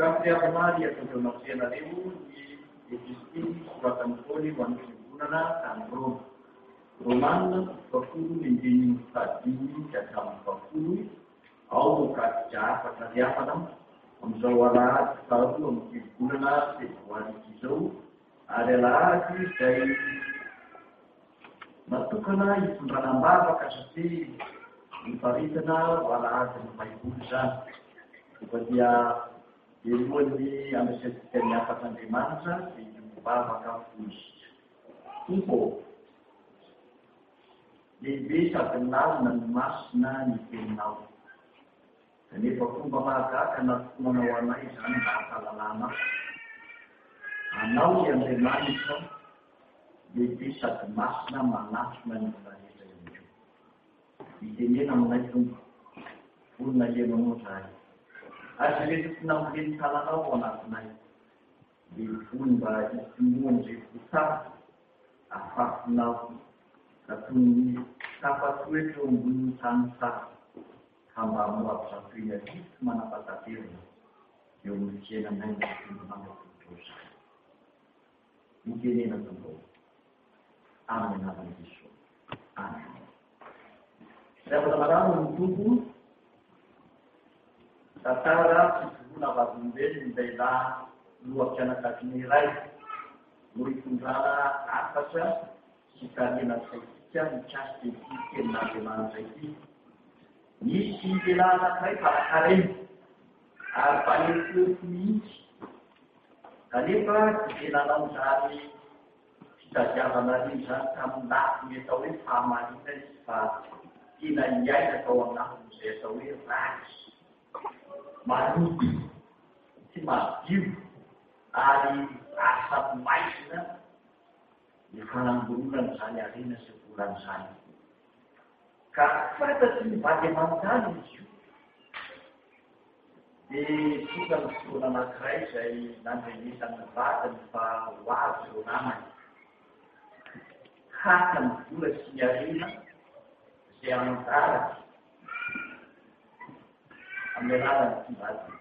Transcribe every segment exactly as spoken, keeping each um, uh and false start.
Kapriabanari atau donasian itu di existing suatan poli wanita guna dan Roman berkulu menjadi tadi dalam berkulu au kaca pada dia pada menjawab selalu guna situasi itu adalah dari matukana itu menambah kasih internal wala sampai pusat seperti ilmu di Amerika Akan di masa di jumpa maka fus info di bisa kenal dan masna dikenal jadi perkembangan karena mewarnai sana bahasa lama anau yang dimaksud di bisa masna management dari itu di sini namanya itu pun lagi mengusaha asli itu namanya salah tahu nak naik di pun bagi semua di pusat apa nak katuni apa tu itu bunyi sansa hamba muap satunya di mana pada diri yang mungkin namanya itu namanya terus mungkin ini nanti amin amin Yesus amin saya berharap untuk Tatara sesungguhnya bagunde menjadi luar jana kaki nilai murid tunggal atasnya jika dia nak sekian casti bikin nanti mana lagi ni sinjela nak kai pada hari apa itu ni kalipa kita dalam hari kita jangan lagi jangan tak dia tahu sama kita sebab kita yang tahu nak saya tahu ras Madu, si maju, hari asap maisnya, di kalang bulan saya ini sebulan saya. Kakak tadi bagaimana itu? Di sudah sudah nak saya nanti bisa membaca bahwa wajib nama. Hakan pula siarina, siang tarik. Ambilan kembali.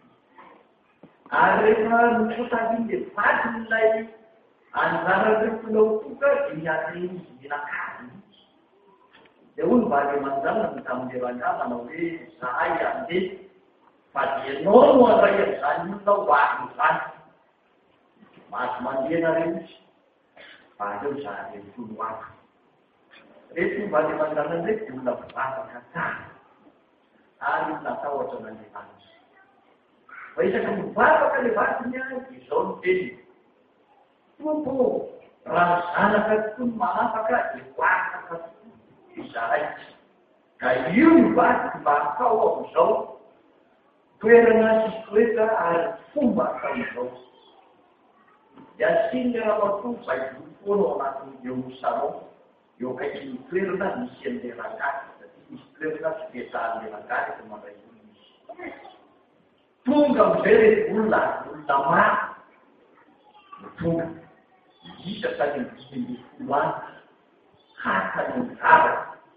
Arena mengutahui di padulai antara berpulau juga dinyatakan silakan. Jauh bagaimana tentang dewasa melalui saya di pada normal saya sanjung tahu kan. Mas mandian hari pada saya itu waktu. Itu bagaimana nanti sudah berapa kata. Hari nak tahu macam mana panas. Baiklah kamu berapa kali baginya di zontin. Tupu rasakan pun mana pakai iwan bisa lagi. Kayu bagi bangsa orang so. Kerana sesuatu ada sumber kayu so. Jadi kalau tu saya pun orang tu yang sama, yang kayu kerana misi yang rakyat. Istilah sekitar dilangkari kepada Indonesia. Tunggal dari bulan ulama, tunggal. Jika tadi di bulan, kata yang ada.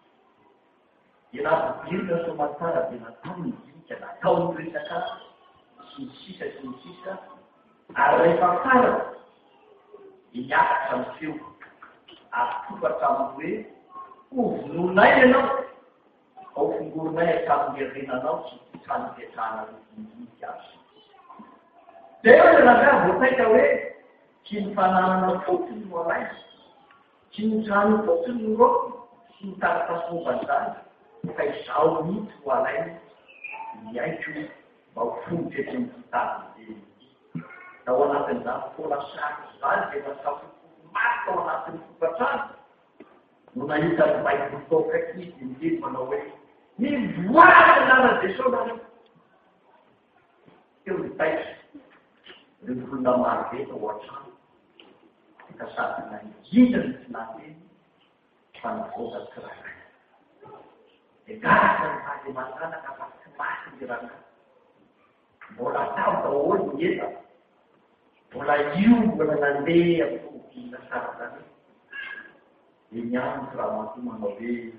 Bila bila sementara bila kami jika tahu berita sisa sisa ada faktor. Ia akan siu. Aku bertemu dia, uh nunai no. Au figurnya kamu diri nanau sampai sana di Indonesia. Dewa naga bukan tahu cinta nama putih mulai cinta putih nurut cinta kasmu bantai bukan sauni mulai dia itu bau putih cinta ini. Tahu nak tentang pola sakit sekali dengan sakit mata nak bersan. Mulai dari baik betul kaki ini menawai. Ni buat nada de soda. Eu tais de funda marque to watch. Kita saat ini jidan nanti pada kota terakhir. Dekat pada masalah apa semakin jerang. Bola tahu tahu ni tak. Bola jiu bola nanti aku kita sahaja. Ini yang selama tu mengawi.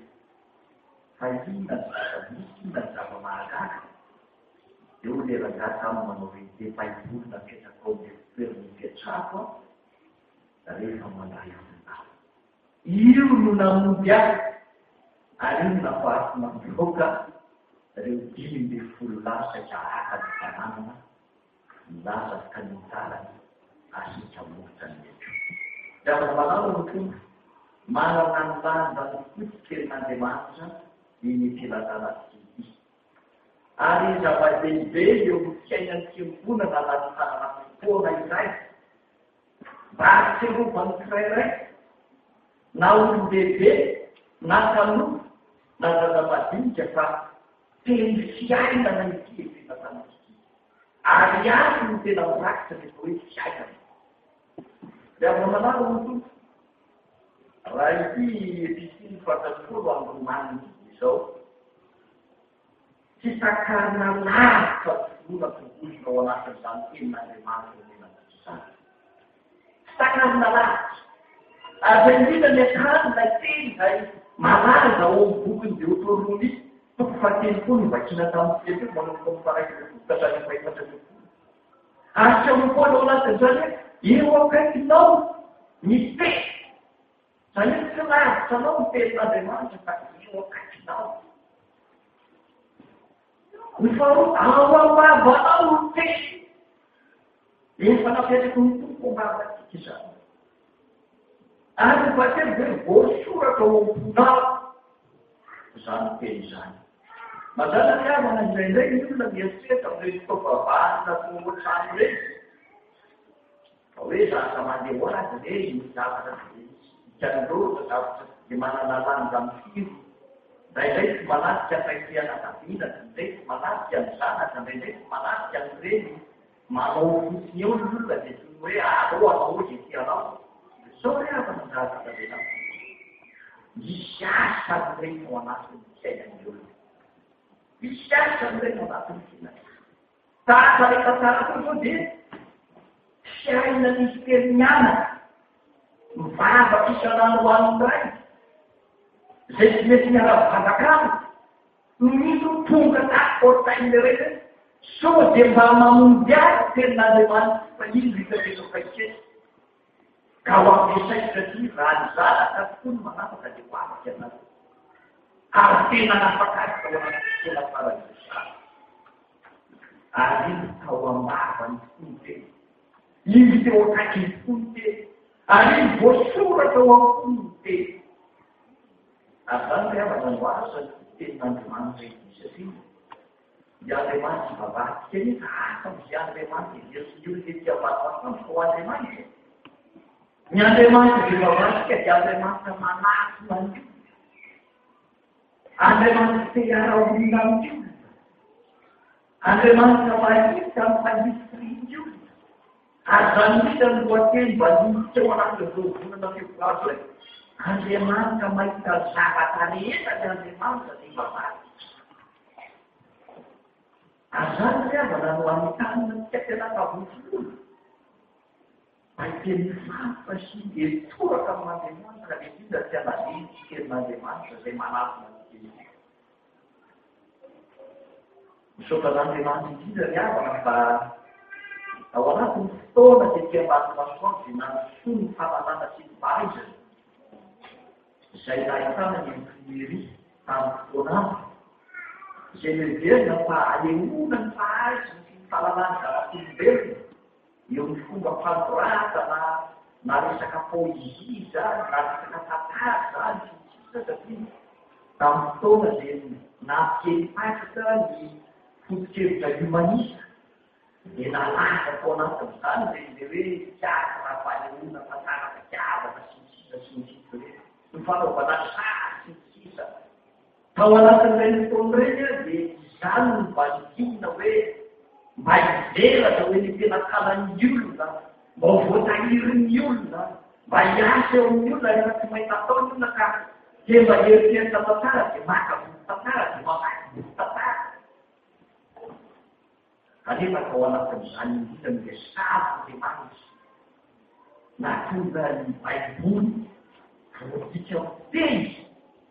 Haji dan sahabat miskin dan sahabat makan. Jauh dia berkata menurut dia baiboly napetraka ao dia toerany fiatrako da rehefa mandray aminao io no namondy azy ary io no nafahaty mampivoaka reo dimy mbe folo lasaka aka ny fananana milaza kanintarany asika motra ny eto da manao ny tompo manana ny lanja ny fotsikelin'Andriamanitra iny filazana sy ary zava-dehibe eo amin'ny fiainany fiangonana anaty tanàna fotoana iray mba hatserovany kirairay na olon-dehibe na tanoa na zava-madinika fa teny fiainana ity efitatana ity ary azy no tena mirakitra rehefa hoe fiainana dia manao ny tompo raha ity episiny fatatolo amin'ny romaniny izao tsy takarina lavitra volona tongolona ao anatin'izany tenin'Andriamanitra menan'izany tsy takarina lavitra ary indrindra ny akanina teny izay malaza ao amin'ny bokiny Deutéronomie toko fahatelopolo ny vakiana tamin'ny fety manomboka amin'ny faraikirapolo ka hatrany amin'ny fahaefatra ary tsy ampoana ao anatin'izany hoe eo akaikinao ny teny zany hoe tsy lavitra anao ny tenin'Andriamanitra fa eo akaikinao ny faharoa ao amavanao ny teny efa napetraky ny tompo mavatika izany ary ny fahatelo hoe voasoratra ao am-ponao izany teny izany mazana fiavana indraindray ny olona mieritreritra amin'ireny fitaovavahana tomotrano ireny fa hoe zaka mandeha ho azy re ny zavatra ikandroatra zavatra dia manana lanja amin'ny firo indraindray tsy manatrika faikihana davina indraindray tsy manatrika ny zanaka indraindray tsy manatrika ny reny manao fotsiny eo ny olona dia tsy hoe alao anao zay tianao sao hoe avana zavatra rena misy asa amin'ireny ao anatin'ny fiainany olona misy asa amin'ireny ao anatin'ny fiainany tahaka rehefa tsara koa zao dia fiaina misy terimianana mivavaka isan'andro ho an'ny ray zay tsy mety miara-bavaka aminy misy tonga taportainy rehetra sao dia mba mamondy azy tenin'Andriamanitra fa iny ritapetraka ikely ka ho ampiasainy satria raha ny zanaka tokoa ny manapaka dia ho afaka anazy ary tena nafakasika ao anaty tena farazesana ary iny tao ambavany fony teny iny teo akaiky ny fony teny ary iny voasoratra ao amin'ny fony teny ary zany rehavana no asa ny tenin'Andriamanitra ity satria ny Andriamanitra vavahika eny fa asa mizy Andriamanitra izy io dia tia vavahika fa ho Andriamanitra ny Andriamanitra dia vavahika dia Andriamanitra manasina ny Andriamanitra te hiara-olona amin'ny olona Andriamanitra mahita mifandistriny olona ary zany misy ny lohateny mba nisy ao anatin'izao volana febroary hoe Andriamanitra mahita zavatra rehetra ny Andriamanitra dia vavahika ary zany fiavana no anotanina tiatenakavotolona maiteny fanfa sy etoraka amin'Andriamanitra le indra tsy analeny tsy tenin'Andriamanitra zay manasina ny teny misaotan'Andriamanitra indrindra ny avana fa ao anatin'ny fotoana dia tia masimasoavy na nysoa ny fahalalana sy ny fahaizana izay nahitana ny mpinery tamin'ny fotoanany izay leverina fa aleona ny fahaizana sy ny fahalalana zava-tolombelona eo ny fomba fanoratana na resaka poezia na resaka tantara zany sy ny sisa satria tamin'ny fotoana dia nampikely pasika ny foto-kevitra humanista dia nalaza tao anatin'izany zay zay hoe tiatra raha fahaleona tantara fitiavana sy ny sisa sy ny sisa hoe ny fanaovana sary sy ny sisa tao anatin'ireny fotoana ireny dia izany ny vanidina hoe mba hivelatra hoe ny tena kalan'ny olona mba ho voatahirin'ny olona mba hiasa eo amin'ny olona rehefa tsy mahita atao ny olona ka dia mba heritreritra tantara dia maka voly tantara dia mamaky voly tantara kanefa tao anatin'izany indrindra ny dia savo dia manitsy natonga ny baiboly voadika amin'ny teny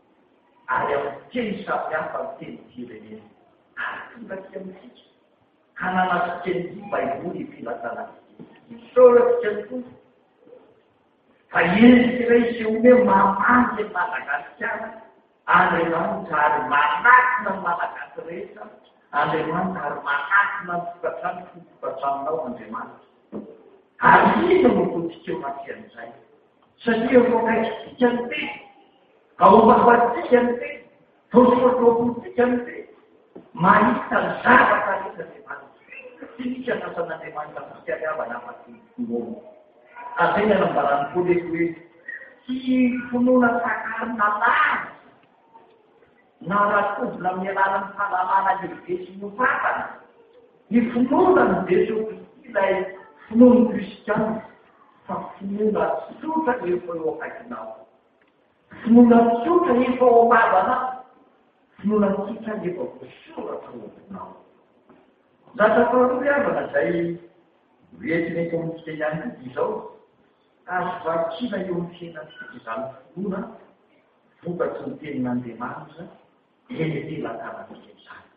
ary amin'ny teny samy hafa ny teny firenena ary tonga ty amintsika kananasiteny baiboly filatana misoratsika tokoa fa endrika izy hoe mamangy Madagasikara Andriamanitra ary manakina Malagasy rehetra Andriamanitra ary manakina tokatrano tokatranonao Andriamanitra ary ino no totsika eo anatin'izay satria vokaitsika ny te kaomafatsika ny te tosotokotsika ny te mahita ny zavatra rehetra Andriamanitra tsy misy anasan'Andriamanitra fitiavana afatymomo azay ny anambarany koleko hoe tsy finoana sakarina lany na ratovona amin'ny alalan'ny fahalalana lehibe sy nofantana ny finoana ny Jesosy ilay finoany kristiana fa finoana tsotra efa eo akaikinao finoana tsotra efa ao ambavanao finoana tsotra efa voasoratra ovinao zatra faharoa avana zay rehetrrehetra amintsika ihany koa izao azo vakina eo amin'ny fiainantsika izany finoana vokatry ny tenin'Andriamanitra eny atelan-tanantsika izany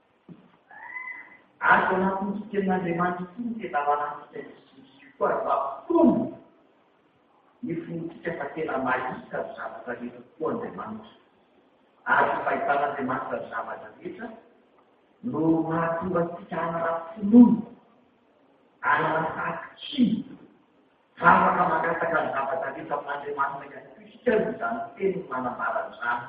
azo anatin'ny tenin'Andriamanitra ity ny tena anatsika misy koa vatombo ny finotsika fa tena mahita ny zavatra rehetra koa Andriamanitra ary fahitan'Andriamanitra ny zavatra rehetra no mahatonga antsika hanana finoana hanana fahakitsiana fa afaka makataka ny zavatra rehetra amin'Andriamanitra ihany koa isika izany teny manambara izany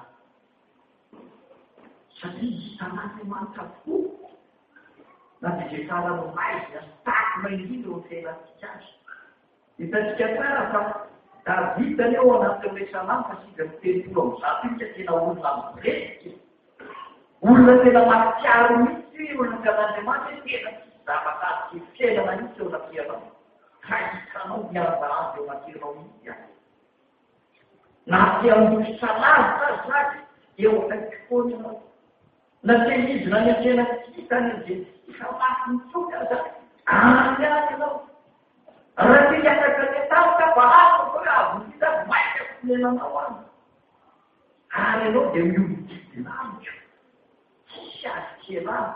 satria hitan'Andriamanitra tokoa na dia izay tsara no maizina sy takona indrindra eo fiainantsika azy hitantsika tsara fa Davida eo anatin'ilay salamo fasika ny telopolo amin'ny zato iny tena olona miresika olona tena mahatsiaro mihitsy eo anatin'Andriamanitra tena tsy zavatra sy fiainana mihitsy eo anatinao ka hitanao miarabaranty eo anatinao mihitsy ihany na tia amin'ny salamo sazy eo akaiky foana ianao na tehizina ny an-tsena kitany izay samaky mitsoka aza any any ianao raha tia hiakatra ny atao ka valako hoe avonita maika fonenanao any ary ianao dia miodidinamiko tsy azikelany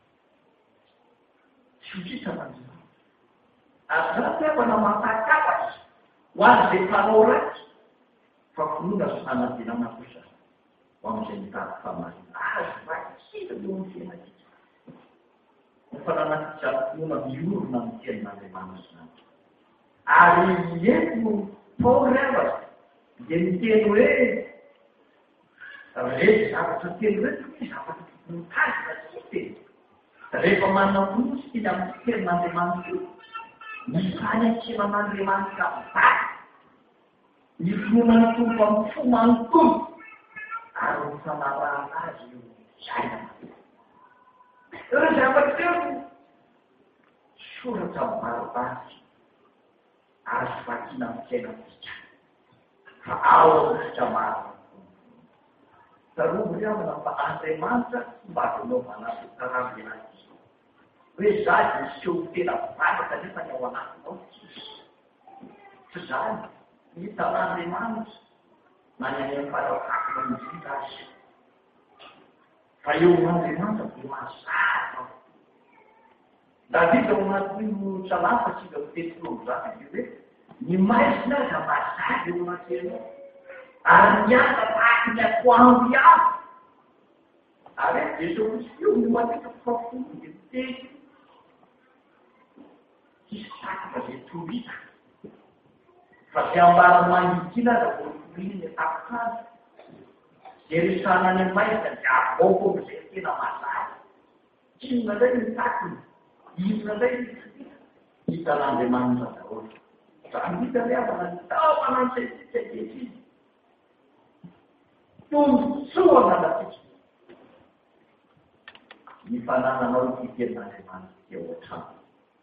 tsy hotritran'Andriamanitra ary zany fiavana mampakafatra ho azy zay mpanao ratsy fa finoana sy fanadinana kosa ho amin'izay mitady famarina azo vakina eo amin'ny fiainantsika ny fananantsika finoana miorona amin'ny tenin'Andriamanitra izany ary eto Paoly avatra dia miteny hoe rehetra zavatra teny reto hoe zavatra mitazina sy teny rehefa manana fonosy iny amin'ny tenin'Andriamanitra io ny fanatsenan'Andriamanitra mivaky ny finoana ny tompo amin'ny fo manontolo ary ny fanarahana azy io sainana ireo zavatra eo soratra baribary azo vakina amin'ny fiainantsika fa ao amintsika maro tarobo ry amina fa Andriamanitra mba hanaovana karamena izy hoe zany miseho tena valaka nefa ny ao anatinao tsy zany hitan'Andriamanitra na ny any am-parakakina indrindra azy fa eo amin'Andriamanitra dia mazava Davida ao anatin'io salamo fasika telopolo amin'ny zato izy hoe ny maizina aza mazava eo anatinao ary miasa tahaky ny akoambo ihany ary e Jesosy io no matetika fafolo dia miteny tsisy sakatra zay torita fa zay ambara mangitina aza voatoriny ny tapokany zay resana any maizina dia avaoko amin'izay tena mazava inona zay ny takony inona zay ny fitita hitan'Andriamanitra daholo zany hita ny avana ny taomana an'izay kehitriny tombotsoana natsika ny fanananao ity tenin'Andriamanitra eo an-trano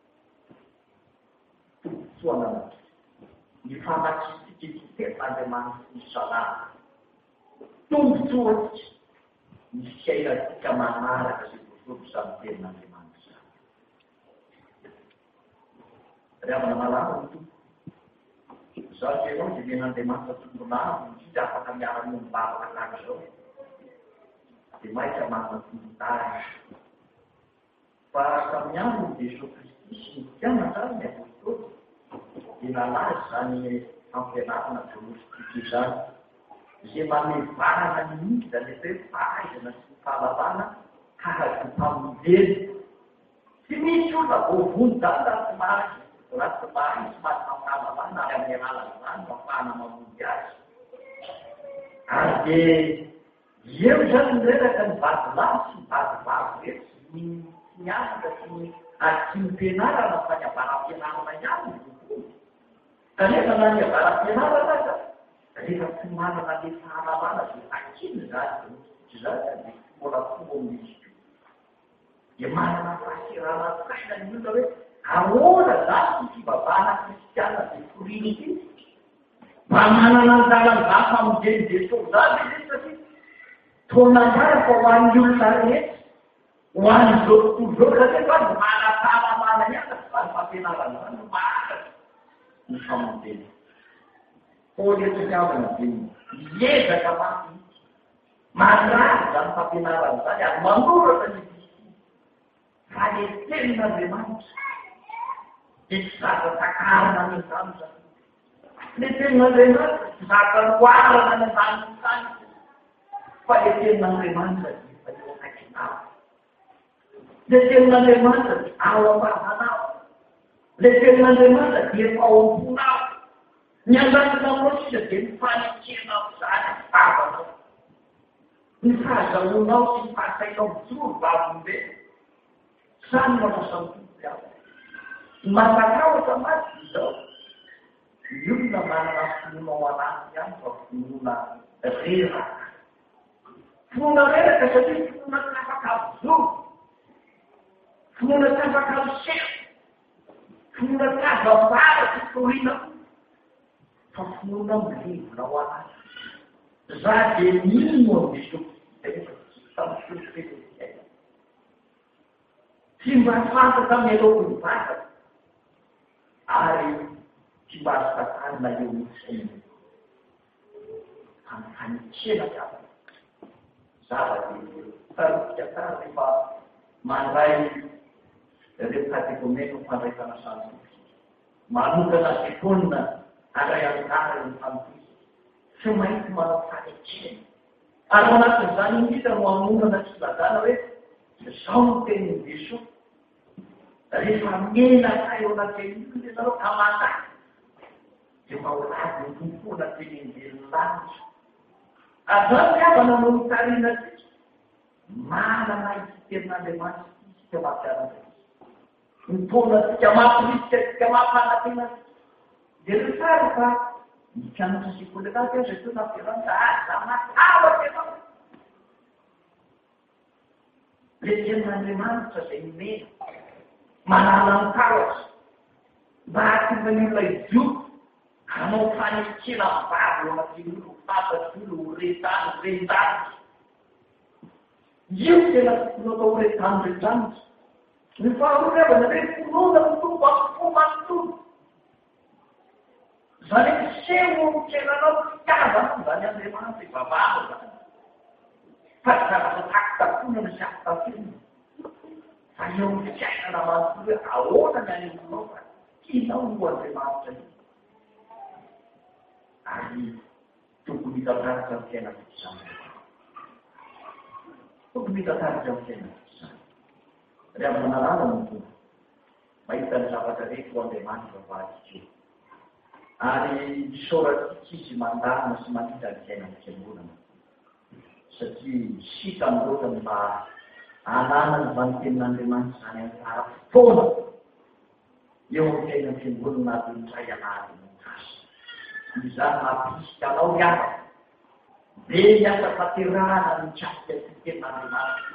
tombotsoana natsika ny famatsitsika ity tenin'Andriamanitra ny salama tombotsoatsika ny fiainatsika manaraka zay voasoratra samy tenin'Andriamanitra ry amana malama ny tompo zaho teo ao dia men'Andriamanitra tombonavo indrindra afaka miara-ny mibavaka tahaka izao dia maika manana tombotary fa samy aminy Jesosy Kristy sy ny tiana zany ny apôstôly dia nalaza zany fampianarana gnostika izany izay mamevarana ny misy zany hoe fahaizana sy ny fahalalana kahaka tamin'ireny. Tsy misy olona voavony zany raha tsy mahay raha tsy mahay sy mahay fahalalana ary amin'ny alalany zany mafahana mamonjy azy. Ary dia eo zany nireraka ny vadolahy sy ny vadivavy rehetra ny mianatra sy ny ary tsy mimpianarana fa ny avaram-pianarana ihany kanefa na ny avaram-pianarana aza rehefa tsy manana le fahalalana zay akiny zany tsy zany dia mbola fomba misy dia manana fahasirana saina ny olona hoe ahoana zany ny fivavahana kristiana dia foriana ity mba manana anjalany za famojeny Jesosy zany izy satria tonambara fa ho an'ny olona rehetra ho an'izao tontolo zao kanefa ny mana-pahalalana ihany zany fampianarana zany no mahaka ny famojeny. Poletry-havana dia iezaka maty mandrary zany fampianarana zany ary manoratra ny fa le tenin'Andriamanitra dia tsy zaka takarana ny zany zany. Le tenin'Andriamanitra tsy zaka loarana ny zany zany fa le tenin'Andriamanitra dia fa eo akaikinao. Le tenin'Andriamanitra dia ao am-bavanao. Le tenin'Andriamanitra dia efa ao am-ponao. Ny andaninao sisa dia mifanitsenao zany vavanao. Ny fahazahoanao sy ny fahasainao mijoro vavombe. Samy mampisamboty aho. Manan-kaotra maty izao. Ny olona manana finoana ao anatiny ihany fa finoana reraka. Finoana reraka satria finoana tsy afaka mijoro. Finoana tsy afaka miseho. Finoana tsy avavara tsy toriana. Fa finoana milevona ao anatiny. Za dia nino amin'izao rehefa tamin'ny filosofiana. Tsy mba fantatra mialoha ny vatana ary tsy mba azotatarina eo mihitsy amin'ny fanitsena kapa. Zava-dehibe tarotsika tsara rehefa mandray ireo kategomena fandraisana scientifique manokana sekonina andray amin'ny ny fanotozy tsy maintsy manao fanitsena ary manatin'izany indrindra no hamonana tsy lazana hoe zao no tenin'ny Jesosy rehefa menaka eo anaten'io dia zareo kamata dia mba ho lazy ny tompo anaten'Andriamanitra. Azany miavana no mitariana tsika manana ity tenin'Andriamanitra tsika mampiarana mitona tsika mampirisika tsika mampanantena dia reo tsara fa ny mpianatra sekolenaty aza teo nampiarana aza matahotra ianao. Le tenin'Andriamanitra zay nomena manana an-karatra mba hahatonga ny olona izoto hanao fanitsena vavy eo anatin'ny olo fantatsy olo retany rendanitra. Io tena natao retany rendanitra. Ny faharoavana hoe finoana mitombo amin'ny manotombo. Zany hoe seho kenanao fitiavana zany Andriamanitra ivavahana zany. Fa zavatra takotakonana sy afotafina. Fa eo ny fiainana manontolo hoe ahoana ny anemonao fa tianao no Andriamanitra io. Ary tokony hitantarika amin'ny fiainana izany. Tokony hitantarika amin'ny fiainana izany. Ry amin'ny manalala no tompo. Mahita ny zavatra rehetra ho Andriamanitra vavadika. Ary misaorantsika izy mandana sy manita ny fiainana fiangonana. Satria sika amin'loatra mba hanana ny vanitenin'Andriamanitra zany amin'ny ara-potoana eo amin'ny fiainana fiangonana ary mitray anary mikasy. Izany mampisika anao hiava. Be miasa tanterahana ny trafika sy tenin'Andriamanitra.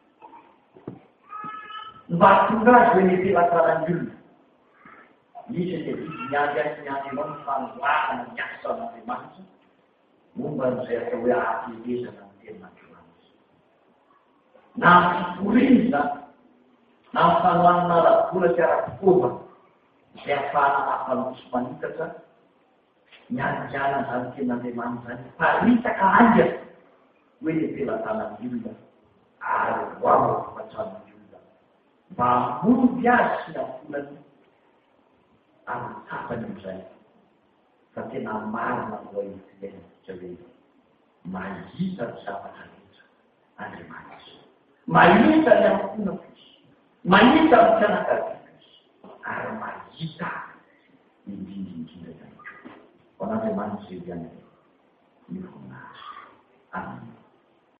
Mba tonga azy hoe nipelatanan'ny olona. Misy dia biby miady azy miady ianao ny fanovarana ny asa n'Andriamanitra momba n'izay atao hoe ahaterezana ny tenin'Andriamanitra. Na amin'ny fikorina, na amin'ny fanohanana ara-bola sy ara-pokova izay ahafahana mampanoso manitatra miandiana zany tenin'Andriamanitra zany paritaka anja hoe nipelatanan'ny olona ary ho ao afatsarany olona mba moby azy sy nafolany amin'ny tapany izay fa tena marina koa ifiainatsika hoe mahita ny zavatra rehetra Andriamanitra mahita ny amfona izy mahita ny fianakaviana izy ary mahita indrindrindrindra ihany koa ho an'Andriamanitra izay ihany ny voninahitra. Amen.